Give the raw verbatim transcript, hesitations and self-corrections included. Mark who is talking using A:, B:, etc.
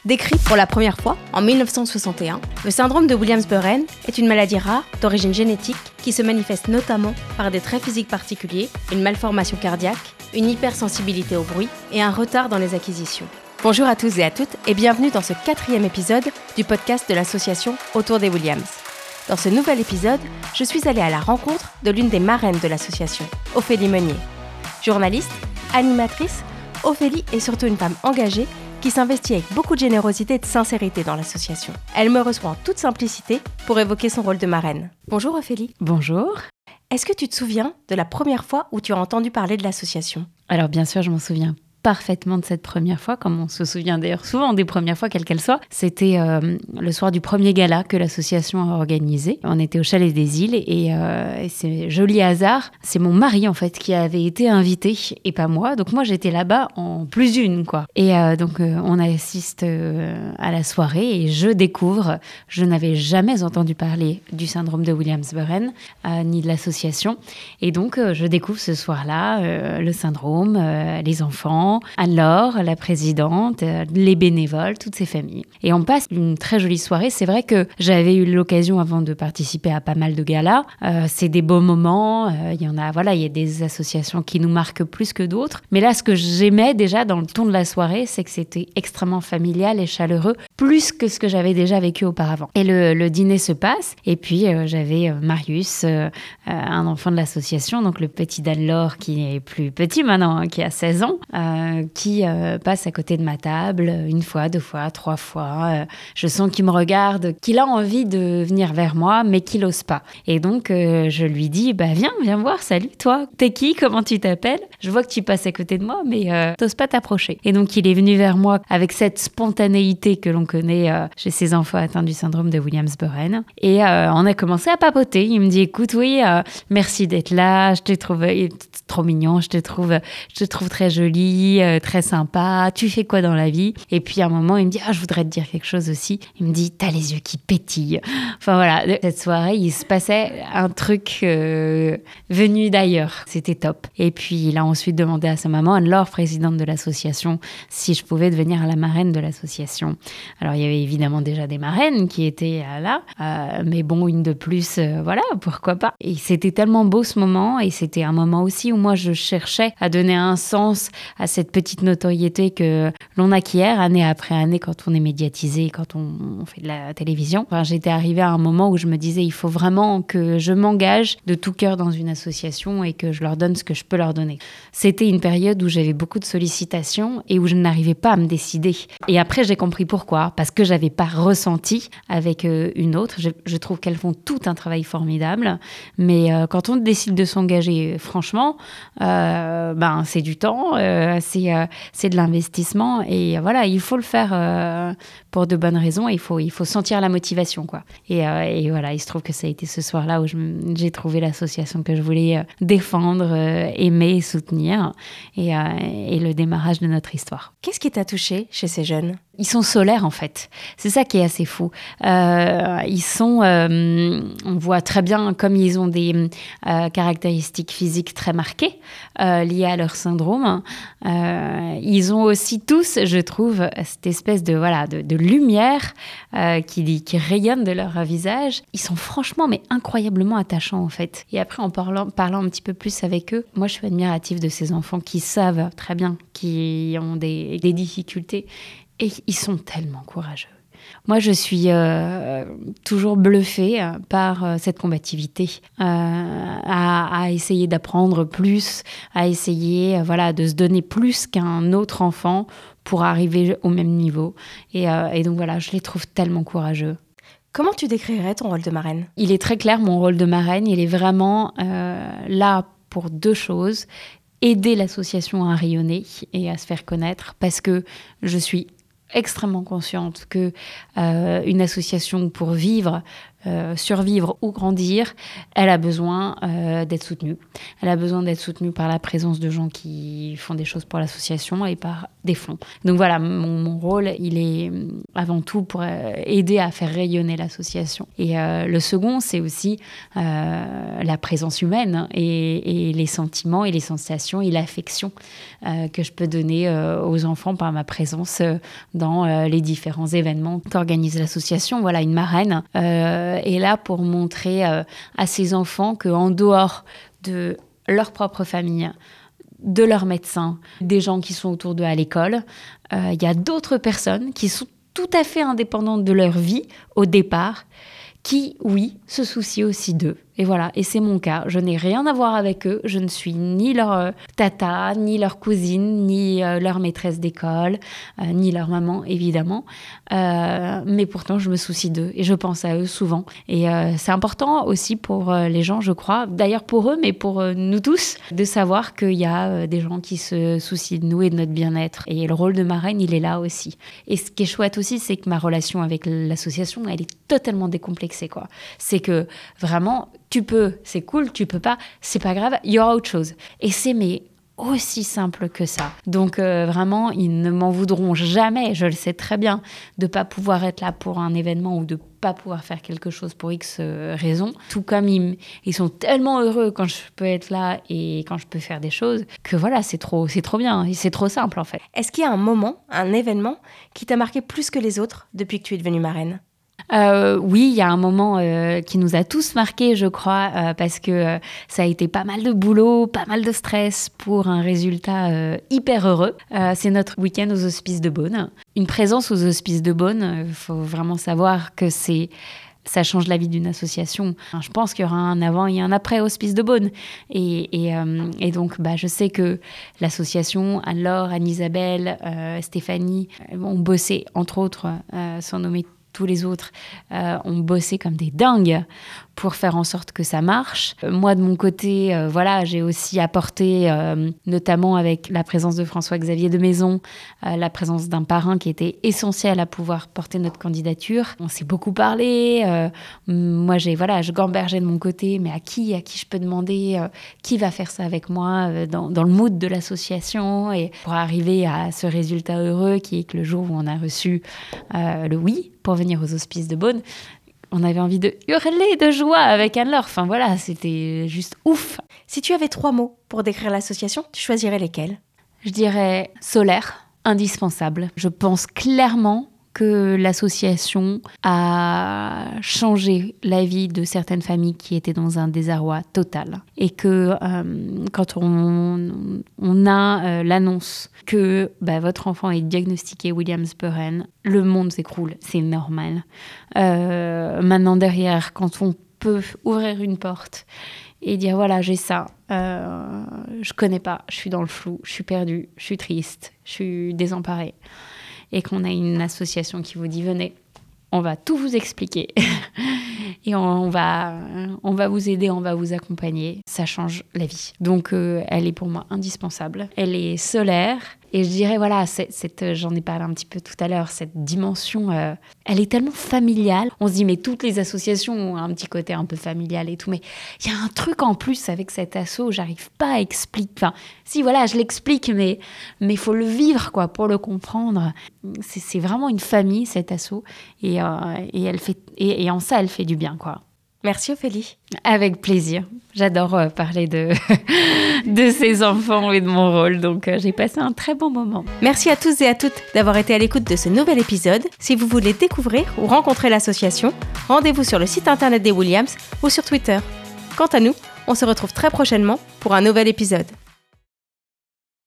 A: Décrit pour la première fois en mille neuf cent soixante et un, le syndrome de Williams-Burren est une maladie rare d'origine génétique qui se manifeste notamment par des traits physiques particuliers, une malformation cardiaque, une hypersensibilité au bruit et un retard dans les acquisitions. Bonjour à tous et à toutes et bienvenue dans ce quatrième épisode du podcast de l'association Autour des Williams. Dans ce nouvel épisode, je suis allée à la rencontre de l'une des marraines de l'association, Ophélie Meunier. Journaliste, animatrice, Ophélie est surtout une femme engagée qui s'investit avec beaucoup de générosité et de sincérité dans l'association. Elle me reçoit en toute simplicité pour évoquer son rôle de marraine. Bonjour Ophélie.
B: Bonjour.
A: Est-ce que tu te souviens de la première fois où tu as entendu parler de l'association ?
B: Alors bien sûr, je m'en souviens parfaitement de cette première fois, comme on se souvient d'ailleurs souvent des premières fois, quelles qu'elles soient. C'était euh, le soir du premier gala que l'association a organisé. On était au Chalet des Îles et, euh, et c'est joli hasard. C'est mon mari en fait qui avait été invité et pas moi. Donc moi j'étais là-bas en plus d'une quoi. Et euh, donc euh, on assiste euh, à la soirée et je découvre, je n'avais jamais entendu parler du syndrome de Williams-Burren euh, ni de l'association. Et donc euh, je découvre ce soir-là euh, le syndrome, euh, les enfants, Anne-Laure, la présidente, les bénévoles, toutes ces familles. Et on passe une très jolie soirée. C'est vrai que j'avais eu l'occasion avant de participer à pas mal de galas. Euh, c'est des beaux moments. Euh, il y en a, voilà, il y a des associations qui nous marquent plus que d'autres. Mais là, ce que j'aimais déjà dans le ton de la soirée, c'est que c'était extrêmement familial et chaleureux, plus que ce que j'avais déjà vécu auparavant. Et le, le dîner se passe. Et puis, euh, j'avais euh, Marius, euh, un enfant de l'association, donc le petit d'Anne-Laure qui est plus petit maintenant, hein, qui a seize ans, euh, qui euh, passe à côté de ma table une fois, deux fois, trois fois. Euh, je sens qu'il me regarde, qu'il a envie de venir vers moi, mais qu'il n'ose pas. Et donc, euh, je lui dis, bah viens, viens voir, salut toi. T'es qui? Comment tu t'appelles? Je vois que tu passes à côté de moi, mais euh, t'oses pas t'approcher. Et donc, il est venu vers moi avec cette spontanéité que l'on connaît euh, chez ces enfants atteints du syndrome de Williams-Burren. Et euh, on a commencé à papoter. Il me dit, écoute, oui, euh, merci d'être là, je te trouve trop mignon, je te trouve, je te trouve très jolie, Euh, très sympa, tu fais quoi dans la vie? Et puis à un moment, il me dit, ah, je voudrais te dire quelque chose aussi. Il me dit, t'as les yeux qui pétillent. Enfin voilà, cette soirée, il se passait un truc euh, venu d'ailleurs. C'était top. Et puis il a ensuite demandé à sa maman, Anne-Laure, présidente de l'association, si je pouvais devenir la marraine de l'association. Alors il y avait évidemment déjà des marraines qui étaient là, euh, mais bon, une de plus, euh, voilà, pourquoi pas. Et c'était tellement beau ce moment, et c'était un moment aussi où moi je cherchais à donner un sens à cette petite notoriété que l'on acquiert année après année quand on est médiatisé, quand on, on fait de la télévision. Enfin, j'étais arrivée à un moment où je me disais, il faut vraiment que je m'engage de tout cœur dans une association et que je leur donne ce que je peux leur donner. C'était une période où j'avais beaucoup de sollicitations et où je n'arrivais pas à me décider. Et après, j'ai compris pourquoi. Parce que j'avais pas ressenti avec euh, une autre. Je, je trouve qu'elles font tout un travail formidable. Mais euh, quand on décide de s'engager, franchement, euh, ben, c'est du temps, euh, c'est, euh, c'est de l'investissement. Et voilà, il faut le faire euh, pour de bonnes raisons. Il faut, il faut sentir la motivation, quoi. Et, euh, et voilà, il se trouve que ça a été ce soir-là où je, j'ai trouvé l'association que je voulais euh, défendre, euh, aimer et soutenir. Et, euh, et le démarrage de notre histoire.
A: Qu'est-ce qui t'a touchée chez ces jeunes ?
B: Ils sont solaires, en fait. C'est ça qui est assez fou. Euh, ils sont... Euh, on voit très bien comme ils ont des euh, caractéristiques physiques très marquées euh, liées à leur syndrome. Euh, ils ont aussi tous, je trouve, cette espèce de, voilà, de, de lumière euh, qui, qui rayonne de leur visage. Ils sont franchement, mais incroyablement attachants, en fait. Et après, en parlant, parlant un petit peu plus avec eux, moi, je suis admirative de ces enfants qui savent très bien, qui ont des, des difficultés. Et ils sont tellement courageux. Moi, je suis euh, toujours bluffée par euh, cette combativité, euh, à, à essayer d'apprendre plus, à essayer euh, voilà, de se donner plus qu'un autre enfant pour arriver au même niveau. Et, euh, et donc voilà, je les trouve tellement courageux.
A: Comment tu décrirais ton rôle de marraine ?
B: Il est très clair, mon rôle de marraine, il est vraiment euh, là pour deux choses. Aider l'association à rayonner et à se faire connaître, parce que je suis extrêmement consciente que euh, une association pour vivre euh, survivre ou grandir, elle a besoin euh, d'être soutenue. Elle a besoin d'être soutenue par la présence de gens qui font des choses pour l'association et par des fonds. Donc voilà, mon, mon rôle, il est avant tout pour euh, aider à faire rayonner l'association. Et euh, le second, c'est aussi euh, la présence humaine et, et les sentiments et les sensations et l'affection euh, que je peux donner euh, aux enfants par ma présence euh, dans euh, les différents événements qu'organise l'association. Voilà, une marraine euh, est là pour montrer euh, à ses enfants qu'en dehors de leur propre famille, de leurs médecins, des gens qui sont autour d'eux à l'école, euh, il y a d'autres personnes qui sont tout à fait indépendantes de leur vie au départ, qui, oui, se soucient aussi d'eux. Et voilà, et c'est mon cas. Je n'ai rien à voir avec eux. Je ne suis ni leur euh, tata, ni leur cousine, ni euh, leur maîtresse d'école, euh, ni leur maman, évidemment. Euh, mais pourtant, je me soucie d'eux et je pense à eux souvent. Et euh, c'est important aussi pour euh, les gens, je crois, d'ailleurs pour eux, mais pour euh, nous tous, de savoir qu'il y a euh, des gens qui se soucient de nous et de notre bien-être. Et le rôle de marraine, il est là aussi. Et ce qui est chouette aussi, c'est que ma relation avec l'association, elle est totalement décomplexée, quoi. C'est que vraiment... Tu peux, c'est cool, tu peux pas, c'est pas grave, il y aura autre chose. Et c'est mais aussi simple que ça. Donc euh, vraiment, ils ne m'en voudront jamais, je le sais très bien, de pas pouvoir être là pour un événement ou de pas pouvoir faire quelque chose pour X euh, raisons. Tout comme ils, ils sont tellement heureux quand je peux être là et quand je peux faire des choses, que voilà, c'est trop, c'est trop bien, c'est trop simple en fait.
A: Est-ce qu'il y a un moment, un événement qui t'a marqué plus que les autres depuis que tu es devenue marraine ?
B: Euh, oui, il y a un moment euh, qui nous a tous marqués, je crois, euh, parce que euh, ça a été pas mal de boulot, pas mal de stress pour un résultat euh, hyper heureux. Euh, c'est notre week-end aux Hospices de Beaune. Une présence aux Hospices de Beaune, il faut vraiment savoir que c'est... ça change la vie d'une association. Je pense qu'il y aura un avant et un après Hospice de Beaune. Et, et, euh, et donc, bah, je sais que l'association, Anne-Laure, Anne-Isabelle, euh, Stéphanie, ont bossé, entre autres, euh, sans nommer tous les autres, euh, ont bossé comme des dingues pour faire en sorte que ça marche. Moi, de mon côté, euh, voilà, j'ai aussi apporté, euh, notamment avec la présence de François-Xavier de Maison, euh, la présence d'un parrain qui était essentiel à pouvoir porter notre candidature. On s'est beaucoup parlé. Euh, moi, j'ai, voilà, je gambergeais de mon côté, mais à qui, à qui je peux demander, euh, qui va faire ça avec moi euh, dans, dans le mood de l'association, et pour arriver à ce résultat heureux qui est que le jour où on a reçu euh, le oui pour venir aux Hospices de Beaune, on avait envie de hurler de joie avec Anne-Laure. Enfin voilà, c'était juste ouf.
A: Si tu avais trois mots pour décrire l'association, tu choisirais lesquels ?
B: Je dirais solaire, indispensable. Je pense clairement que l'association a changé la vie de certaines familles qui étaient dans un désarroi total. Et que euh, quand on, on a euh, l'annonce que bah, votre enfant est diagnostiqué Williams-Perren, le monde s'écroule, c'est normal. Euh, maintenant derrière, quand on peut ouvrir une porte et dire voilà, j'ai ça, euh, je connais pas, je suis dans le flou, je suis perdue, je suis triste, je suis désemparée, et qu'on a une association qui vous dit venez, on va tout vous expliquer et on va, on va vous aider, on va vous accompagner. Ça change la vie. Donc, euh, elle est pour moi indispensable. Elle est solaire. Et je dirais, voilà, cette, cette, j'en ai parlé un petit peu tout à l'heure, cette dimension, euh, elle est tellement familiale. On se dit, mais toutes les associations ont un petit côté un peu familial et tout. Mais il y a un truc en plus avec cet asso, j'arrive pas à expliquer. Enfin, si, voilà, je l'explique, mais il faut le vivre, quoi, pour le comprendre. C'est, c'est vraiment une famille, cet asso. Et, euh, et, elle fait, et, et en ça, elle fait du bien, quoi.
A: Merci Ophélie.
B: Avec plaisir. J'adore euh, parler de, de ces enfants et de mon rôle, donc euh, j'ai passé un très bon moment.
A: Merci à tous et à toutes d'avoir été à l'écoute de ce nouvel épisode. Si vous voulez découvrir ou rencontrer l'association, rendez-vous sur le site internet des Williams ou sur Twitter. Quant à nous, on se retrouve très prochainement pour un nouvel épisode.